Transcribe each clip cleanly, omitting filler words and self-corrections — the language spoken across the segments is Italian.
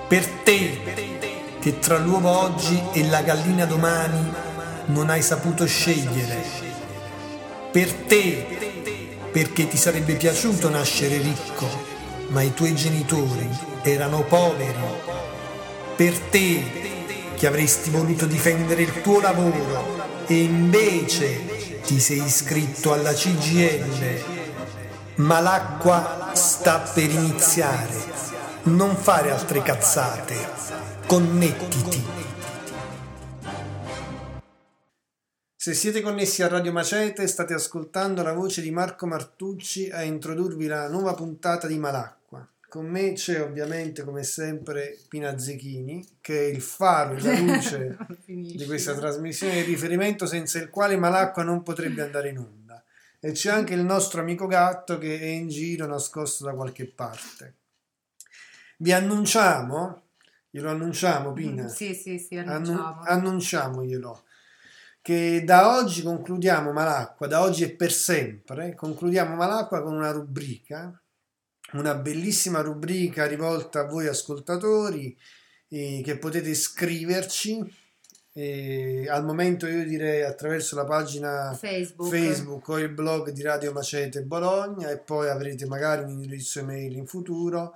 Per te, che tra l'uovo oggi e la gallina domani non hai saputo scegliere. Per te, perché ti sarebbe piaciuto nascere ricco, ma i tuoi genitori erano poveri. Per te, che avresti voluto difendere il tuo lavoro e invece ti sei iscritto alla CGIL. Ma l'acqua sta per iniziare. Non fare altre cazzate. Connettiti. Se siete connessi a Radio Macete, state ascoltando la voce di Marco Martucci a introdurvi la nuova puntata di Malacqua. Con me c'è ovviamente, come sempre, Pina Zechini, che è il faro e la luce di questa trasmissione di riferimento, senza il quale Malacqua non potrebbe andare in onda. E c'è anche il nostro amico gatto che è in giro nascosto da qualche parte. Vi annunciamo, glielo annunciamo, Pina? Sì, annunciamo. Annunciamoglielo, che da oggi concludiamo Malacqua, da oggi e per sempre, concludiamo Malacqua con una rubrica, una bellissima rubrica rivolta a voi ascoltatori, che potete scriverci, al momento io direi attraverso la pagina Facebook o il blog di Radio Macete Bologna, e poi avrete magari un indirizzo email in futuro.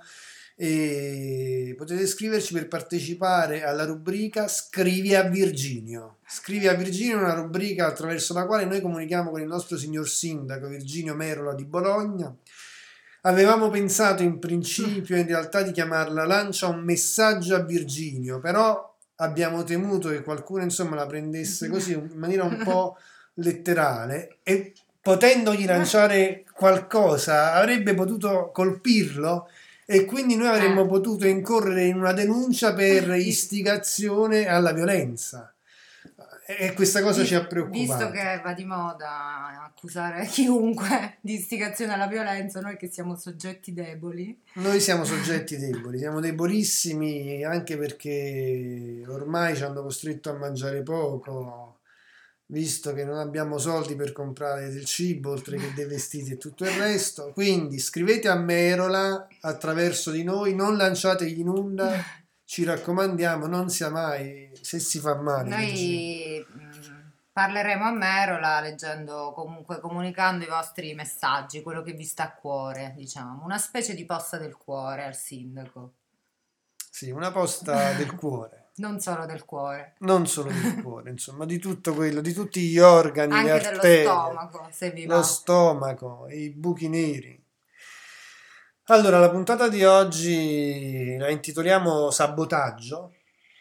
E potete scriverci per partecipare alla rubrica Scrivi a Virginio. Scrivi a Virginio è una rubrica attraverso la quale noi comunichiamo con il nostro signor sindaco Virginio Merola di Bologna. Avevamo pensato in principio in realtà di chiamarla Lancia un messaggio a Virginio, però abbiamo temuto che qualcuno insomma la prendesse così in maniera un po' letterale, e potendogli lanciare qualcosa avrebbe potuto colpirlo, e quindi noi avremmo potuto incorrere in una denuncia per istigazione alla violenza, e questa cosa ci ha preoccupato. Visto che va di moda accusare chiunque di istigazione alla violenza, noi che siamo soggetti deboli. Noi siamo soggetti deboli, siamo debolissimi, anche perché ormai ci hanno costretto a mangiare poco, visto che non abbiamo soldi per comprare del cibo, oltre che dei vestiti e tutto il resto. Quindi scrivete a Merola attraverso di noi, non lanciategli in onda, ci raccomandiamo, non sia mai, se si fa male. Noi parleremo a Merola comunicando i vostri messaggi, quello che vi sta a cuore, diciamo, una specie di posta del cuore al sindaco. Sì, una posta del cuore. Non solo del cuore. Non solo del cuore, insomma, di tutto quello, di tutti gli organi, anche le arterie, dello stomaco, se vi va. Lo stomaco, i buchi neri. Allora, la puntata di oggi la intitoliamo Sabotaggio.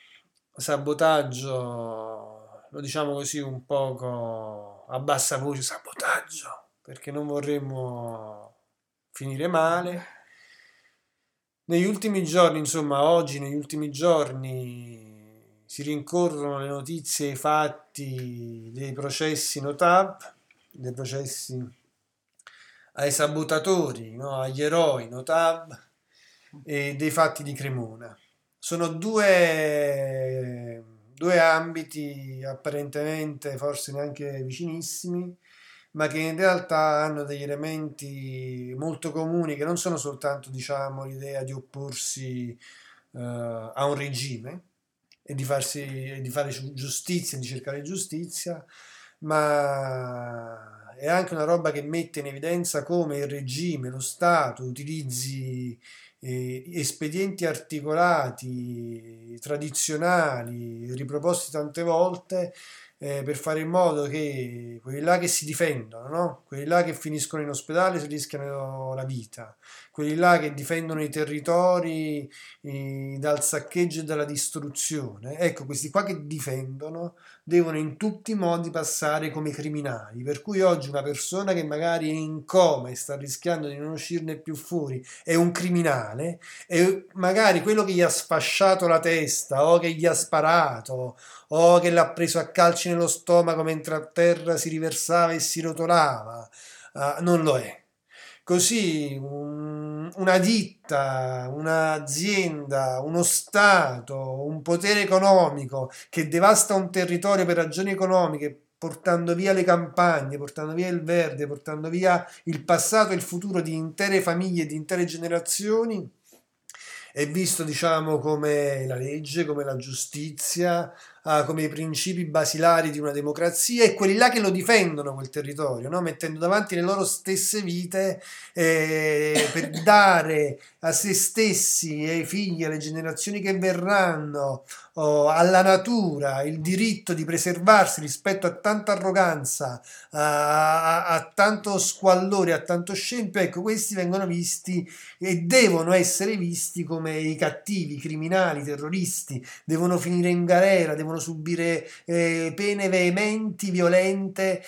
Sabotaggio, lo diciamo così un poco a bassa voce, sabotaggio, perché non vorremmo finire male. Negli ultimi giorni, insomma, oggi, negli ultimi giorni, si rincorrono le notizie e i fatti dei processi NOTAV, dei processi ai sabotatori, no? Agli eroi NOTAV, e dei fatti di Cremona. Sono due ambiti apparentemente forse neanche vicinissimi, ma che in realtà hanno degli elementi molto comuni, che non sono soltanto, diciamo, l'idea di opporsi a un regime e di fare giustizia, di cercare giustizia, ma è anche una roba che mette in evidenza come il regime, lo Stato, utilizzi espedienti articolati, tradizionali, riproposti tante volte, per fare in modo che quelli là che si difendono, no? Quelli là che finiscono in ospedale si rischiano la vita, quelli là che difendono i territori dal saccheggio e dalla distruzione, ecco, questi qua che difendono devono in tutti i modi passare come criminali, per cui oggi una persona che magari è in coma e sta rischiando di non uscirne più fuori è un criminale, e magari quello che gli ha sfasciato la testa o che gli ha sparato o che l'ha preso a calci nello stomaco mentre a terra si riversava e si rotolava, non lo è. Così una ditta, un'azienda, uno Stato, un potere economico che devasta un territorio per ragioni economiche, portando via le campagne, portando via il verde, portando via il passato e il futuro di intere famiglie, di intere generazioni, è visto, diciamo, come la legge, come la giustizia, come i principi basilari di una democrazia e quelli là che lo difendono quel territorio, no? Mettendo davanti le loro stesse vite per dare a se stessi e ai figli, alle generazioni che verranno, alla natura il diritto di preservarsi rispetto a tanta arroganza, a tanto squallore, a tanto scempio. Ecco, questi vengono visti e devono essere visti come i cattivi, i criminali, i terroristi, devono finire in galera, devono subire pene veementi, violente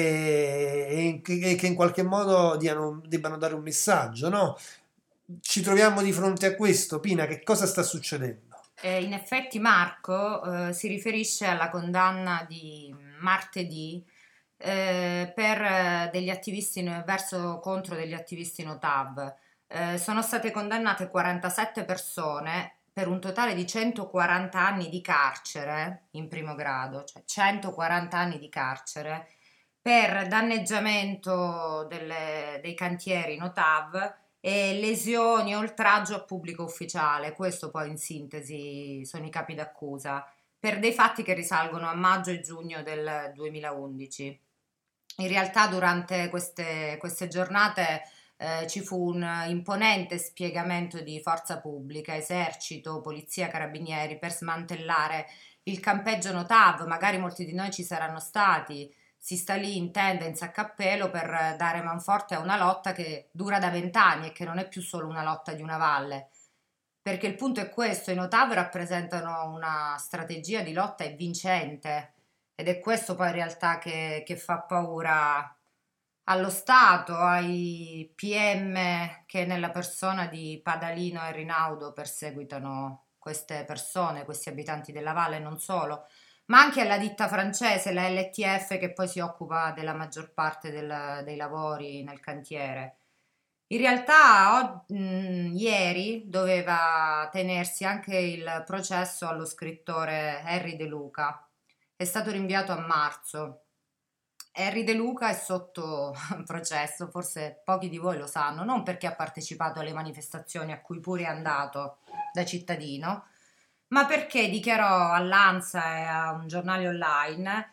e che in qualche modo debbano dare un messaggio, no? Ci troviamo di fronte a questo, Pina, che cosa sta succedendo? In effetti Marco si riferisce alla condanna di martedì per degli attivisti contro degli attivisti no TAV. Sono state condannate 47 persone per un totale di 140 anni di carcere in primo grado, cioè 140 anni di carcere per danneggiamento dei cantieri no TAV e lesioni e oltraggio a pubblico ufficiale. Questo poi in sintesi sono i capi d'accusa per dei fatti che risalgono a maggio e giugno del 2011. In realtà durante queste giornate ci fu un imponente spiegamento di forza pubblica, esercito, polizia, carabinieri per smantellare il campeggio no TAV. Magari molti di noi ci saranno stati. Si sta lì in tenda, in sacco a pelo per dare manforte a una lotta che dura da 20 anni e che non è più solo una lotta di una valle. Perché il punto è questo, i no TAV rappresentano una strategia di lotta vincente ed è questo poi in realtà che fa paura allo Stato, ai PM che nella persona di Padalino e Rinaudo perseguitano queste persone, questi abitanti della valle, non solo, ma anche alla ditta francese, la LTF, che poi si occupa della maggior parte dei lavori nel cantiere. In realtà ieri doveva tenersi anche il processo allo scrittore Henry De Luca. È stato rinviato a marzo. Henry De Luca è sotto processo, forse pochi di voi lo sanno, non perché ha partecipato alle manifestazioni a cui pure è andato da cittadino, ma perché dichiarò all'ANSA e a un giornale online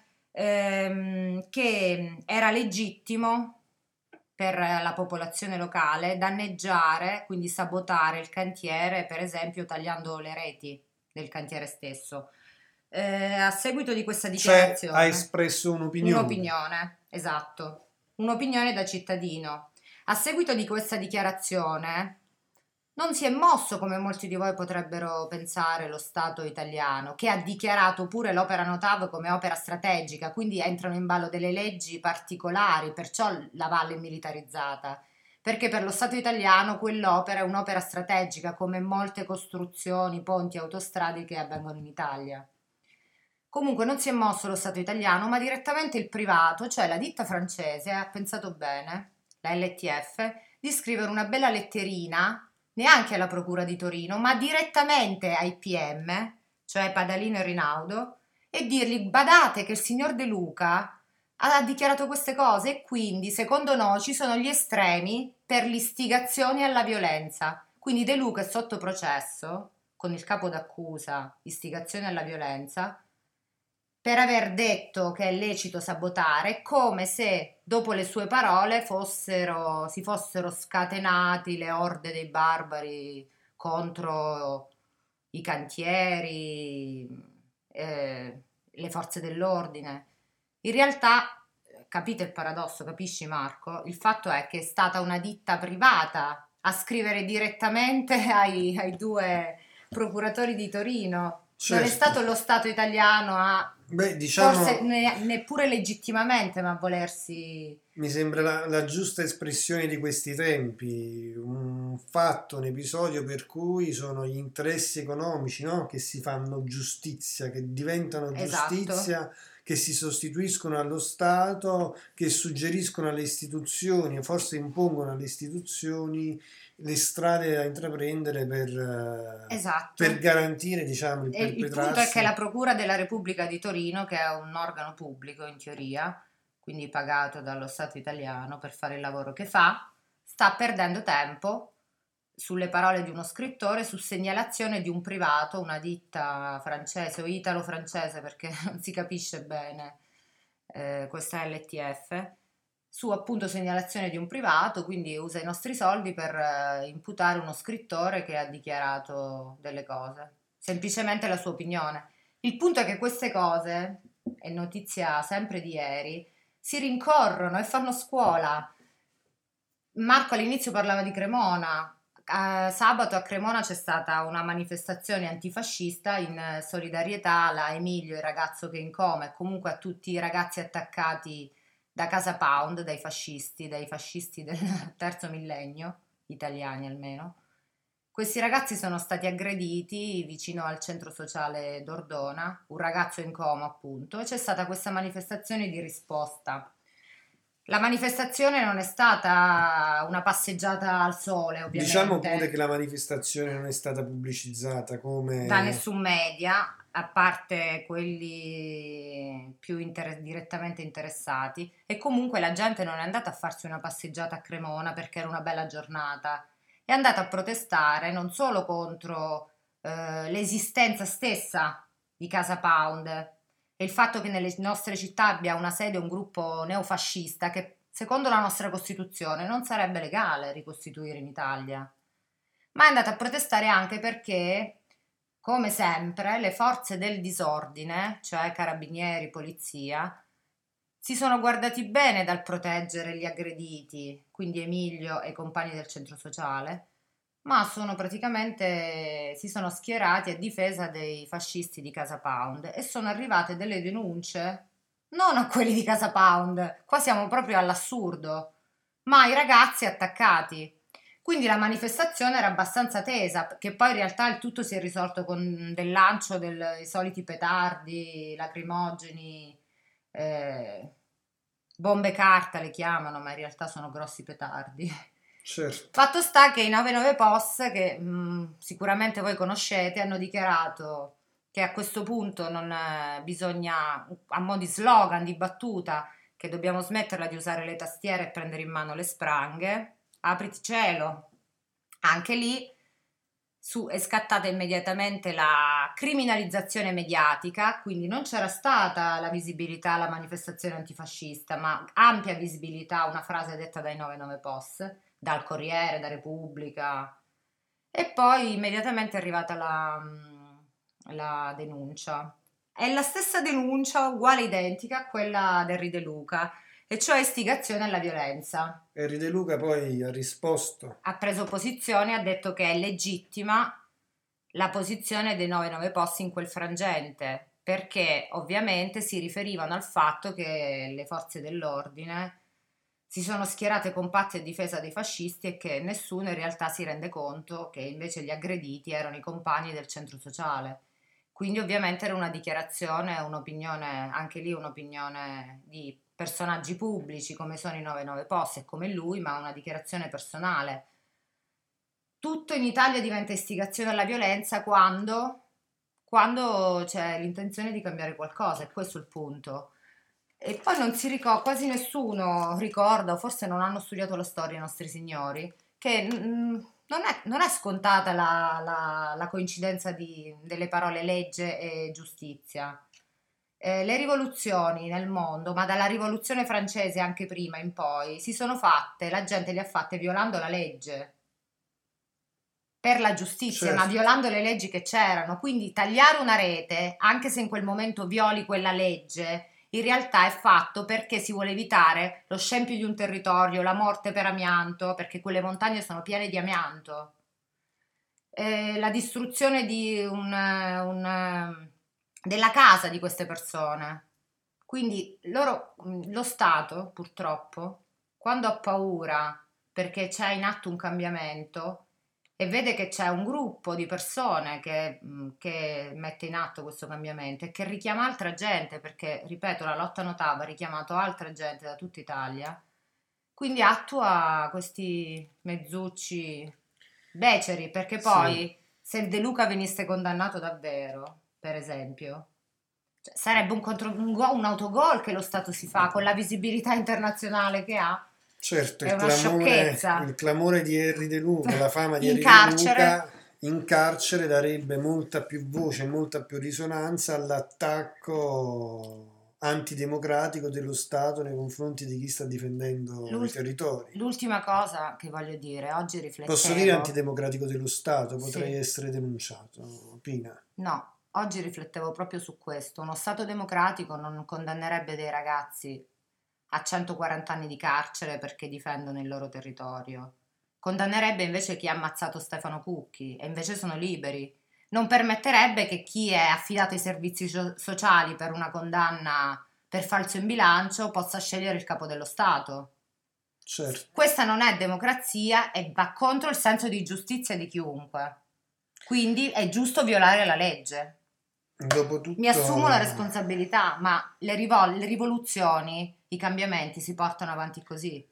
che era legittimo per la popolazione locale danneggiare, quindi sabotare il cantiere, per esempio tagliando le reti del cantiere stesso. A seguito di questa Cioè, ha dichiarazione, espresso un'opinione. un'opinione, esatto, un'opinione da cittadino. A seguito di questa dichiarazione non si è mosso come molti di voi potrebbero pensare lo Stato italiano, che ha dichiarato pure l'opera no TAV come opera strategica, quindi entrano in ballo delle leggi particolari, perciò la valle è militarizzata. Perché per lo Stato italiano quell'opera è un'opera strategica, come molte costruzioni, ponti, autostrade che avvengono in Italia. Comunque non si è mosso lo Stato italiano, ma direttamente il privato, cioè la ditta francese, ha pensato bene, la LTF, di scrivere una bella letterina, neanche alla Procura di Torino, ma direttamente ai PM, cioè Padalino e Rinaudo, e dirgli: badate che il signor De Luca ha dichiarato queste cose e quindi, secondo noi, ci sono gli estremi per l'istigazione alla violenza. Quindi De Luca è sotto processo, con il capo d'accusa, istigazione alla violenza, per aver detto che è lecito sabotare, come se dopo le sue parole si fossero scatenati le orde dei barbari contro i cantieri, le forze dell'ordine. In realtà, capite il paradosso, capisci Marco? Il fatto è che è stata una ditta privata a scrivere direttamente ai due procuratori di Torino. Non è Certo. stato lo Stato italiano a, Beh, forse diciamo, neppure legittimamente, ma a volersi... mi sembra la giusta espressione di questi tempi, un fatto, un episodio per cui sono gli interessi economici, no? Che si fanno giustizia, che diventano Esatto. giustizia, che si sostituiscono allo Stato, che suggeriscono alle istituzioni, forse impongono alle istituzioni le strade da intraprendere per Esatto. garantire, diciamo, il E il punto è che perpetrarsi. la Procura della Repubblica di Torino, che è un organo pubblico in teoria, quindi pagato dallo Stato italiano per fare il lavoro che fa, sta perdendo tempo sulle parole di uno scrittore su segnalazione di un privato, una ditta francese o italo-francese perché non si capisce bene questa LTF, su appunto segnalazione di un privato, quindi usa i nostri soldi per imputare uno scrittore che ha dichiarato delle cose, semplicemente la sua opinione. Il punto è che queste cose, è notizia sempre di ieri, si rincorrono e fanno scuola. Marco all'inizio parlava di Cremona. Sabato a Cremona c'è stata una manifestazione antifascista in solidarietà alla Emilio, il ragazzo che è in coma, e comunque a tutti i ragazzi attaccati da Casa Pound, dai fascisti del terzo millennio, italiani almeno. Questi ragazzi sono stati aggrediti vicino al centro sociale d'Ordona, un ragazzo in coma appunto, e c'è stata questa manifestazione di risposta. La manifestazione non è stata una passeggiata al sole, Diciamo pure ovviamente, che la manifestazione non è stata pubblicizzata da come... nessun media, a parte quelli più direttamente interessati, e comunque la gente non è andata a farsi una passeggiata a Cremona perché era una bella giornata, è andata a protestare non solo contro l'esistenza stessa di Casa Pound e il fatto che nelle nostre città abbia una sede un gruppo neofascista che secondo la nostra Costituzione non sarebbe legale ricostituire in Italia, ma è andata a protestare anche perché, come sempre, le forze del disordine, cioè carabinieri, polizia, si sono guardati bene dal proteggere gli aggrediti, quindi Emilio e i compagni del centro sociale, ma sono praticamente si sono schierati a difesa dei fascisti di Casa Pound e sono arrivate delle denunce non a quelli di Casa Pound, qua siamo proprio all'assurdo, ma ai ragazzi attaccati. Quindi la manifestazione era abbastanza tesa, che poi in realtà il tutto si è risolto con del lancio dei soliti petardi, lacrimogeni, eh, bombe carta le chiamano, ma in realtà sono grossi petardi. Certo. Fatto sta che i 99 POS, che sicuramente voi conoscete, hanno dichiarato che a questo punto non bisogna, a mo' di slogan, di battuta, che dobbiamo smetterla di usare le tastiere e prendere in mano le spranghe. Apriti cielo. Anche lì è scattata immediatamente la criminalizzazione mediatica, quindi non c'era stata la visibilità alla manifestazione antifascista, ma ampia visibilità, una frase detta dai 99 POS, dal Corriere, da Repubblica, e poi immediatamente è arrivata la denuncia. È la stessa denuncia, uguale identica a quella del Ride Luca, e cioè istigazione alla violenza. Henry De Luca poi ha risposto. Ha preso posizione, ha detto che è legittima la posizione dei 99 posti in quel frangente, perché ovviamente si riferivano al fatto che le forze dell'ordine si sono schierate compatte a difesa dei fascisti e che nessuno in realtà si rende conto che invece gli aggrediti erano i compagni del centro sociale. Quindi ovviamente era una dichiarazione, un'opinione, anche lì un'opinione di personaggi pubblici come sono i 99 Post e come lui, ma una dichiarazione personale. Tutto in Italia diventa istigazione alla violenza quando c'è l'intenzione di cambiare qualcosa, è questo il punto. E poi non si ricorda, quasi nessuno ricorda, o forse non hanno studiato la storia i nostri signori, che non è scontata la coincidenza delle parole legge e giustizia. Le rivoluzioni nel mondo, ma dalla rivoluzione francese anche prima in poi, si sono fatte, la gente le ha fatte violando la legge per la giustizia, ma Certo. violando le leggi che c'erano. Quindi tagliare una rete, anche se in quel momento violi quella legge, in realtà è fatto perché si vuole evitare lo scempio di un territorio, la morte per amianto, perché quelle montagne sono piene di amianto, la distruzione della casa di queste persone. Quindi lo Stato, purtroppo, quando ha paura perché c'è in atto un cambiamento e vede che c'è un gruppo di persone che mette in atto questo cambiamento e che richiama altra gente, perché, ripeto, la lotta Notava ha richiamato altra gente da tutta Italia, quindi attua questi mezzucci beceri, perché Sì. poi se il De Luca venisse condannato davvero, per esempio, cioè, sarebbe un autogol che lo Stato si fa con la visibilità internazionale che ha. Certo, È una sciocchezza. il clamore di Henry De Luca, la fama di In Henry De carcere. Luca in carcere darebbe molta più voce, molta più risonanza all'attacco antidemocratico dello Stato nei confronti di chi sta difendendo i L'ul- territori. L'ultima cosa che voglio dire, oggi Posso dire riflettevo, antidemocratico dello Stato, potrei sì, essere denunciato. Pina. no, oggi riflettevo proprio su questo. Uno Stato democratico non condannerebbe dei ragazzi a 140 anni di carcere perché difendono il loro territorio. Condannerebbe invece chi ha ammazzato Stefano Cucchi e invece sono liberi. Non permetterebbe che chi è affidato ai servizi sociali per una condanna per falso in bilancio possa scegliere il capo dello Stato. Certo. Questa non è democrazia e va contro il senso di giustizia di chiunque. Quindi è giusto violare la legge. Mi Dopotutto, assumo la responsabilità, ma le rivoluzioni, i cambiamenti si portano avanti così.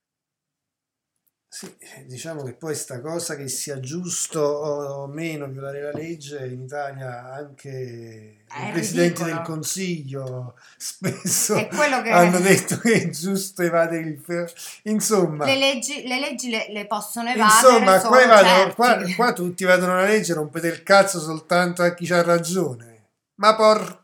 sì, diciamo che poi sta cosa che sia giusto o meno violare la legge in Italia anche i È presidenti del ridicolo. Consiglio spesso È quello che hanno detto che è giusto evadere insomma, le leggi le possono evadere insomma, solo certi. qua tutti vadono la legge, rompete il cazzo soltanto a chi c'ha ragione. Ma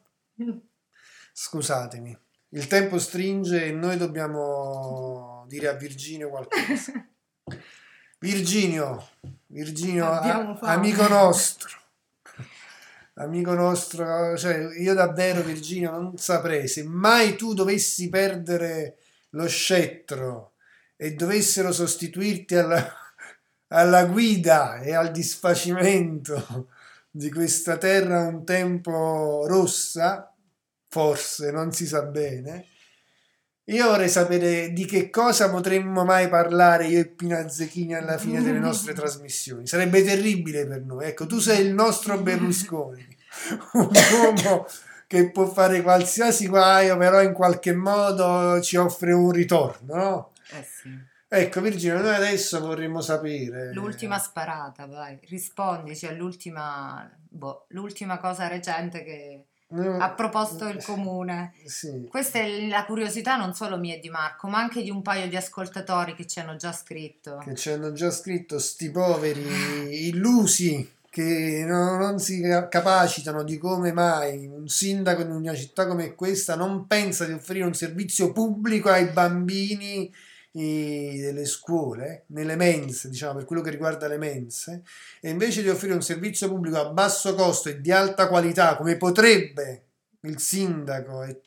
scusatemi, il tempo stringe e noi dobbiamo dire a Virginio qualcosa. Virginio, Abbiamo fame. amico nostro, cioè io davvero Virginio non saprei se mai tu dovessi perdere lo scettro e dovessero sostituirti alla guida e al disfacimento di questa terra un tempo rossa, forse non si sa bene. Io vorrei sapere di che cosa potremmo mai parlare io e Pina Zecchini alla fine delle nostre trasmissioni. Sarebbe terribile per noi. Ecco, tu sei il nostro Berlusconi, un uomo che può fare qualsiasi guaio, però in qualche modo ci offre un ritorno, no? Eh sì. Ecco, Virginia, noi adesso vorremmo L'ultima sapere. sparata, vai, rispondici l'ultima cosa recente che ha No, proposto il comune. sì, Questa è la curiosità non solo mia e di Marco, ma anche di un paio di ascoltatori che ci hanno già scritto. che ci hanno già scritto sti poveri illusi che non si capacitano di come mai un sindaco in una città come questa non pensa di offrire un servizio pubblico ai bambini delle scuole, nelle mense, diciamo per quello che riguarda le mense, e invece di offrire un servizio pubblico a basso costo e di alta qualità, come potrebbe il sindaco e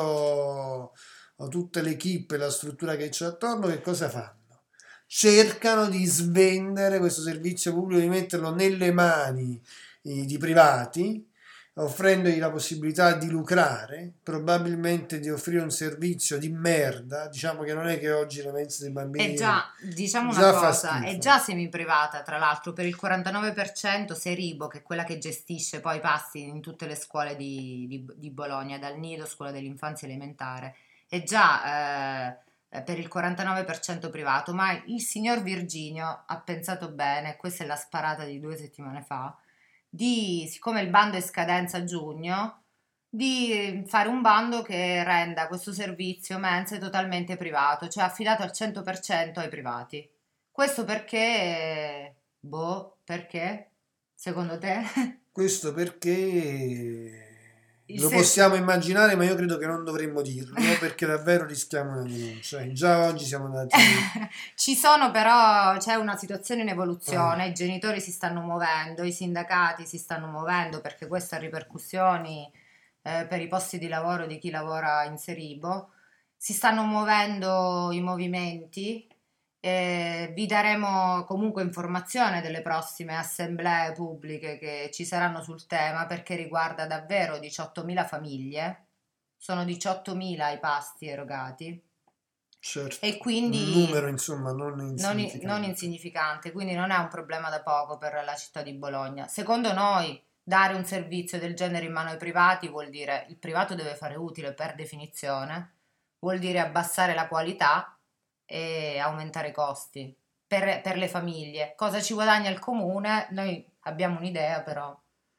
tutte le equip e la struttura che c'è attorno, che cosa fanno? Cercano di svendere questo servizio pubblico, di metterlo nelle mani di privati, offrendogli la possibilità di lucrare, probabilmente di offrire un servizio di merda. Diciamo che non è che oggi le mense dei È bambini già, diciamo una già fa cosa, è schifo. già semi-privata, tra l'altro, per il 49% Seribo, che è quella che gestisce poi i passi in tutte le scuole di Bologna, dal nido, scuola dell'infanzia elementare, è già per il 49% privato, ma il signor Virginio ha pensato bene, questa è la sparata di 2 settimane fa, siccome il bando è scadenza a giugno, di fare un bando che renda questo servizio mense totalmente privato, cioè affidato al 100% ai privati. Questo perché, boh, perché? Secondo te? Questo perché Il lo ser- possiamo immaginare, ma io credo che non dovremmo dirlo perché davvero rischiamo una denuncia. Già oggi siamo andati. Ci sono però, c'è una situazione in eh, evoluzione, i genitori si stanno muovendo, i sindacati si stanno muovendo perché questo ha ripercussioni per i posti di lavoro di chi lavora in Seribo. Si stanno muovendo i movimenti, vi daremo comunque informazione delle prossime assemblee pubbliche che ci saranno sul tema perché riguarda davvero 18.000 famiglie, sono 18.000 i pasti erogati certo, e un quindi numero insomma non non insignificante. insignificante, quindi non è un problema da poco per la città di Bologna. Secondo noi, dare un servizio del genere in mano ai privati vuol dire il privato deve fare utile per definizione, vuol dire abbassare la qualità e aumentare i costi per le famiglie. Cosa ci guadagna il comune? Noi abbiamo un'idea, però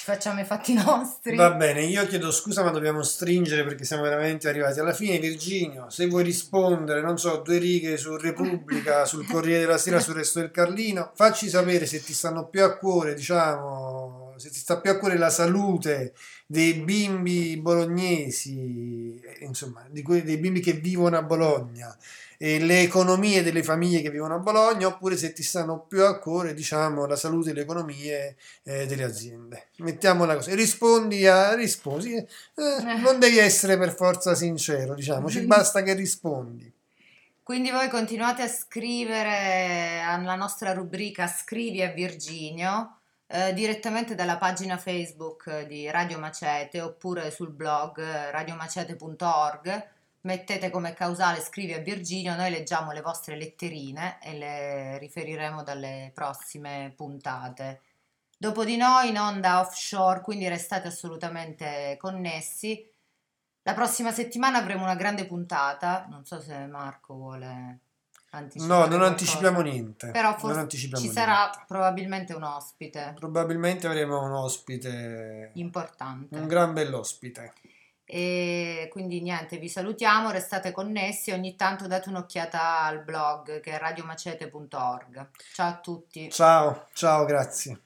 ci facciamo i fatti nostri. Va bene, io chiedo scusa, ma dobbiamo stringere perché siamo veramente arrivati alla fine. Virginio, se vuoi rispondere, non so, 2 righe su Repubblica, sul Corriere della Sera, sul Resto del Carlino, facci sapere se ti stanno più a cuore, diciamo, se ti sta più a cuore la salute dei bimbi bolognesi, insomma, dei bimbi che vivono a Bologna e le economie delle famiglie che vivono a Bologna, oppure se ti stanno più a cuore, diciamo, la salute e le economie delle aziende. Mettiamola così. Rispondi. Non devi essere per forza sincero, diciamo, ci basta che rispondi. Quindi voi continuate a scrivere alla nostra rubrica Scrivi a Virginio direttamente dalla pagina Facebook di Radio Macete oppure sul blog radiomacete.org. Mettete come causale Scrivi a Virginio, noi leggiamo le vostre letterine e le riferiremo dalle prossime puntate. Dopo di noi in onda offshore, quindi restate assolutamente connessi. La prossima settimana avremo una grande puntata, non so se Marco vuole No, anticipare non anticipiamo qualcosa, niente. però Non forse anticipiamo ci niente. sarà probabilmente un ospite Probabilmente avremo un ospite, un importante. gran bell'ospite. E quindi niente, vi salutiamo, restate connessi e ogni tanto date un'occhiata al blog che è radiomacete.org. Ciao a tutti. Ciao, ciao, grazie.